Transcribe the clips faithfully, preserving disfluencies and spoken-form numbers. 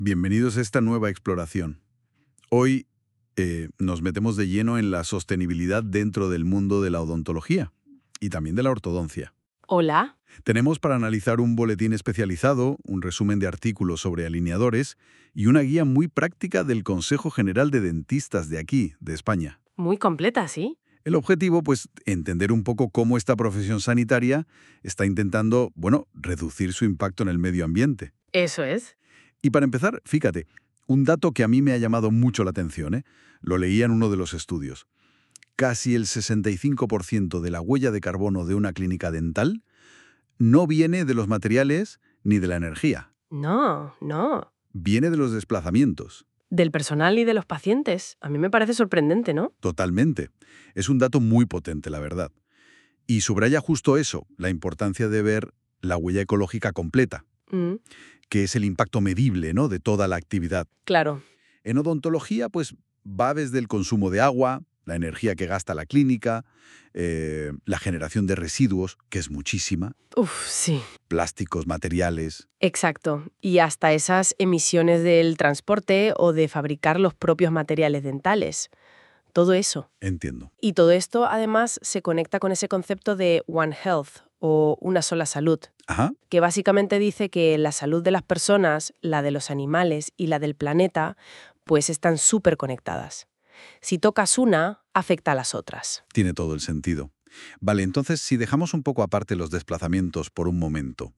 Bienvenidos a esta nueva exploración. Hoy eh, nos metemos de lleno en la sostenibilidad dentro del mundo de la odontología y también de la ortodoncia. Hola. Tenemos para analizar un boletín especializado, un resumen de artículos sobre alineadores y una guía muy práctica del Consejo General de Dentistas de aquí, de España. Muy completa, ¿sí? El objetivo, pues, entender un poco cómo esta profesión sanitaria está intentando, bueno, reducir su impacto en el medio ambiente. Eso es. Y para empezar, fíjate, un dato que a mí me ha llamado mucho la atención, ¿eh? Lo leía en uno de los estudios. Casi el sesenta y cinco por ciento de la huella de carbono de una clínica dental no viene de los materiales ni de la energía. No, no. Viene de los desplazamientos. Del personal y de los pacientes. A mí me parece sorprendente, ¿no? Totalmente. Es un dato muy potente, la verdad. Y subraya justo eso, la importancia de ver la huella ecológica completa, Mm, que es el impacto medible, ¿no?, de toda la actividad. claro. En odontología, pues, va desde el consumo de agua, la energía que gasta la clínica, eh, la generación de residuos, que es muchísima, Uf, sí. plásticos, materiales. Exacto. Y hasta esas emisiones del transporte o de fabricar los propios materiales dentales. Todo eso. Entiendo. Y todo esto, además, se conecta con ese concepto de One Health o una sola salud, Ajá, que básicamente dice que la salud de las personas, la de los animales y la del planeta, pues están súper conectadas. Si tocas una, afecta a las otras. tiene todo el sentido. Vale, entonces, si dejamos un poco aparte los desplazamientos por un momento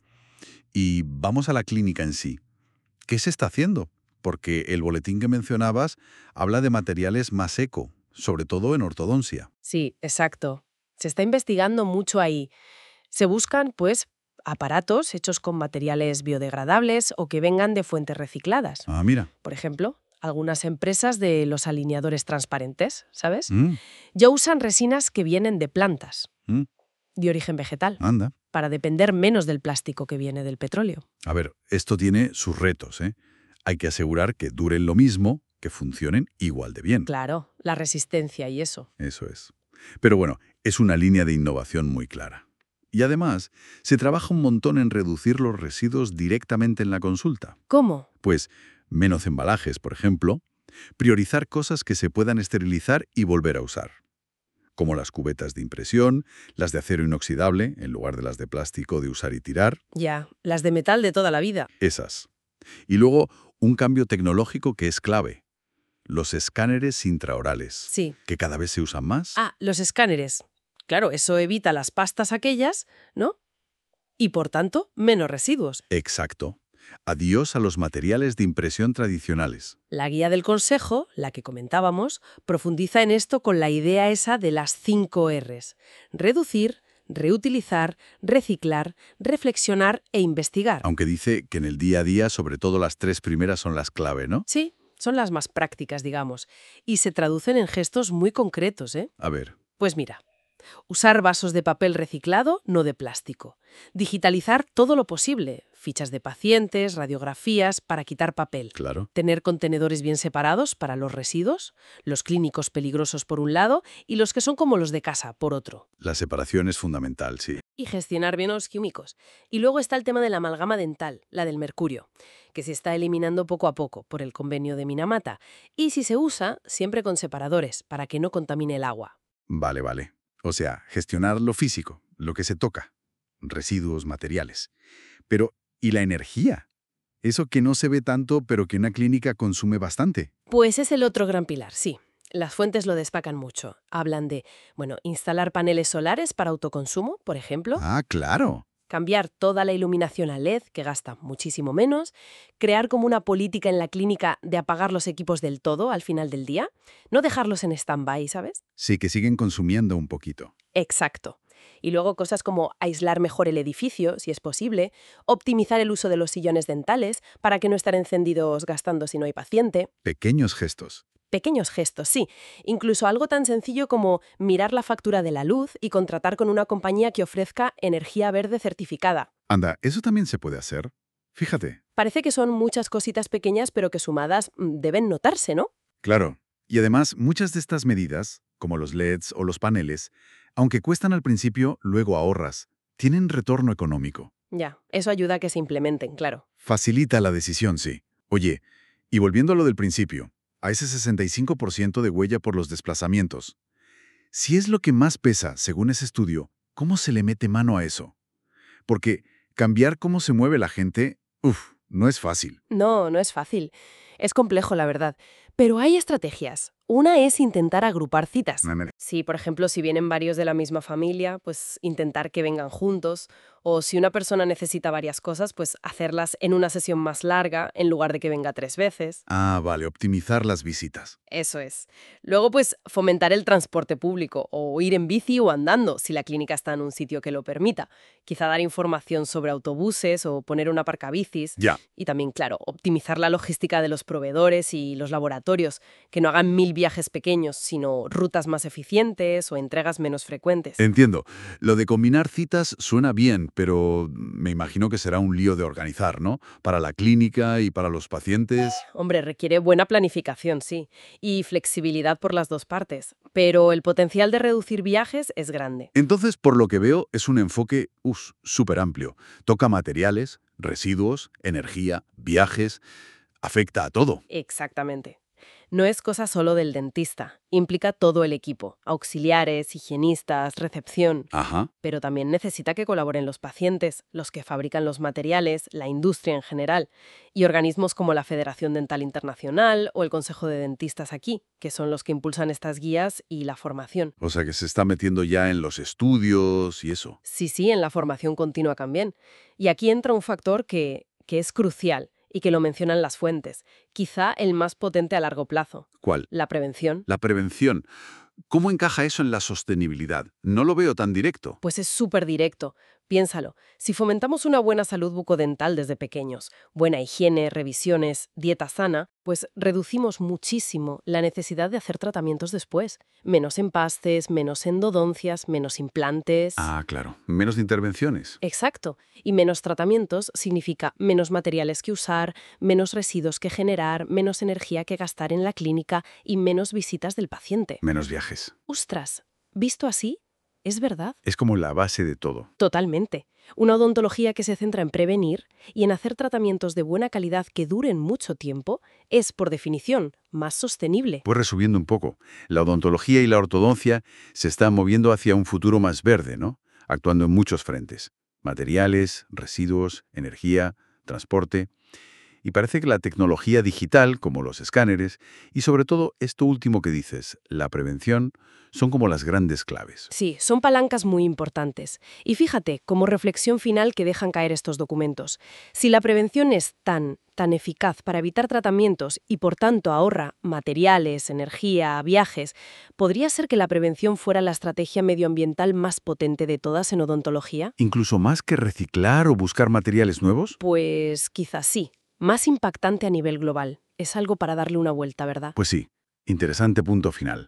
y vamos a la clínica en sí, ¿qué se está haciendo? Porque el boletín que mencionabas habla de materiales más eco, sobre todo en ortodoncia. Sí, exacto. Se está investigando mucho ahí. Se buscan, pues, aparatos hechos con materiales biodegradables o que vengan de fuentes recicladas. Ah, mira. Por ejemplo, algunas empresas de los alineadores transparentes, ¿sabes? Mm, Ya usan resinas que vienen de plantas, mm, de origen vegetal, anda. para depender menos del plástico que viene del petróleo. A ver, esto tiene sus retos, ¿eh? Hay que asegurar que duren lo mismo, que funcionen igual de bien. Claro, la resistencia y eso. Eso es. Pero bueno, es una línea de innovación muy clara. Y además, se trabaja un montón en reducir los residuos directamente en la consulta. ¿Cómo? Pues menos embalajes, por ejemplo, priorizar cosas que se puedan esterilizar y volver a usar, como las cubetas de impresión, las de acero inoxidable, en lugar de las de plástico de usar y tirar, Ya, las de metal de toda la vida. esas. Y luego, un cambio tecnológico que es clave, los escáneres intraorales, Sí. que cada vez se usan más. Ah, los escáneres. Claro, eso evita las pastas aquellas, ¿no? Y por tanto, menos residuos. Exacto. Adiós a los materiales de impresión tradicionales. La guía del consejo, la que comentábamos, profundiza en esto con la idea esa de las cinco Rs. Reducir, reutilizar, reciclar, reflexionar e investigar. Aunque dice que en el día a día, sobre todo las tres primeras son las clave, ¿no? Sí, son las más prácticas, digamos, y se traducen en gestos muy concretos, ¿eh? A ver, Pues mira, usar vasos de papel reciclado, no de plástico. Digitalizar todo lo posible, fichas de pacientes, radiografías, para quitar papel. claro. Tener contenedores bien separados para los residuos, los clínicos peligrosos por un lado y los que son como los de casa por otro. La separación es fundamental, sí. Y gestionar bien los químicos. Y luego está el tema de la amalgama dental, la del mercurio, que se está eliminando poco a poco por el convenio de Minamata. Y si se usa, siempre con separadores, para que no contamine el agua. Vale, vale. O sea, gestionar lo físico, lo que se toca, residuos, materiales. Pero, ¿y la energía? Eso que no se ve tanto, pero que una clínica consume bastante. Pues es el otro gran pilar, sí. Las fuentes lo destacan mucho. Hablan de, bueno, instalar paneles solares para autoconsumo, por ejemplo, Ah, claro. cambiar toda la iluminación a L E D, que gasta muchísimo menos, crear como una política en la clínica de apagar los equipos del todo al final del día, no dejarlos en stand-by, ¿sabes? Sí, que siguen consumiendo un poquito. Exacto. Y luego cosas como aislar mejor el edificio, si es posible, optimizar el uso de los sillones dentales para que no estén encendidos gastando si no hay paciente. Pequeños gestos. Pequeños gestos, sí. Incluso algo tan sencillo como mirar la factura de la luz y contratar con una compañía que ofrezca energía verde certificada. Anda, ¿eso también se puede hacer? Fíjate. Parece que son muchas cositas pequeñas, pero que sumadas mm, deben notarse, ¿no? Claro. Y además, muchas de estas medidas, como los L E Ds o los paneles, aunque cuestan al principio, luego ahorras. Tienen retorno económico. Ya, eso ayuda a que se implementen, claro. Facilita la decisión, sí. Oye, y volviendo a lo del principio, a ese sesenta y cinco por ciento de huella por los desplazamientos. Si es lo que más pesa, según ese estudio, ¿cómo se le mete mano a eso? Porque cambiar cómo se mueve la gente, uff, no es fácil. No, no es fácil. Es complejo, la verdad. Pero hay estrategias. Una es intentar agrupar citas. Na- na- Si, por ejemplo, si vienen varios de la misma familia, pues intentar que vengan juntos. O si una persona necesita varias cosas, pues hacerlas en una sesión más larga en lugar de que venga tres veces. Ah, vale, optimizar las visitas. Eso es. Luego, pues fomentar el transporte público o ir en bici o andando si la clínica está en un sitio que lo permita. Quizá dar información sobre autobuses o poner un aparcabicis. Ya. Y también, claro, optimizar la logística de los proveedores y los laboratorios, que no hagan mil viajes pequeños, sino rutas más eficientes o entregas menos frecuentes. Entiendo. Lo de combinar citas suena bien, pero me imagino que será un lío de organizar, ¿no? Para la clínica y para los pacientes. Hombre, requiere buena planificación, sí, y flexibilidad por las dos partes, pero el potencial de reducir viajes es grande. Entonces, por lo que veo, es un enfoque súper amplio. Toca materiales, residuos, energía, viajes, afecta a todo. Exactamente. No es cosa solo del dentista, implica todo el equipo, auxiliares, higienistas, recepción, Ajá. pero también necesita que colaboren los pacientes, los que fabrican los materiales, la industria en general, y organismos como la Federación Dental Internacional o el Consejo de Dentistas aquí, que son los que impulsan estas guías y la formación. O sea que se está metiendo ya en los estudios y eso. Sí, sí, en la formación continua también. Y aquí entra un factor que, que es crucial y que lo mencionan las fuentes, quizá el más potente a largo plazo, ¿Cuál? la prevención. La prevención. ¿Cómo encaja eso en la sostenibilidad? No lo veo tan directo. Pues es súper directo. Piénsalo, si fomentamos una buena salud bucodental desde pequeños, buena higiene, revisiones, dieta sana, pues reducimos muchísimo la necesidad de hacer tratamientos después. Menos empastes, menos endodoncias, menos implantes. Ah, claro. Menos intervenciones. Exacto. Y menos tratamientos significa menos materiales que usar, menos residuos que generar, menos energía que gastar en la clínica y menos visitas del paciente. Menos viajes. Ostras, ¿visto así? ¿Es verdad? Es como la base de todo. Totalmente. Una odontología que se centra en prevenir y en hacer tratamientos de buena calidad que duren mucho tiempo es, por definición, más sostenible. Pues resumiendo un poco, la odontología y la ortodoncia se están moviendo hacia un futuro más verde, ¿no? Actuando en muchos frentes. Materiales, residuos, energía, transporte. Y parece que la tecnología digital, como los escáneres, y sobre todo esto último que dices, la prevención, son como las grandes claves. Sí, son palancas muy importantes. Y fíjate, como reflexión final que dejan caer estos documentos, si la prevención es tan, tan eficaz para evitar tratamientos y por tanto ahorra materiales, energía, viajes, ¿podría ser que la prevención fuera la estrategia medioambiental más potente de todas en odontología? ¿Incluso más que reciclar o buscar materiales nuevos? Pues quizás sí. Más impactante a nivel global. Es algo para darle una vuelta, ¿verdad? Pues sí, interesante punto final.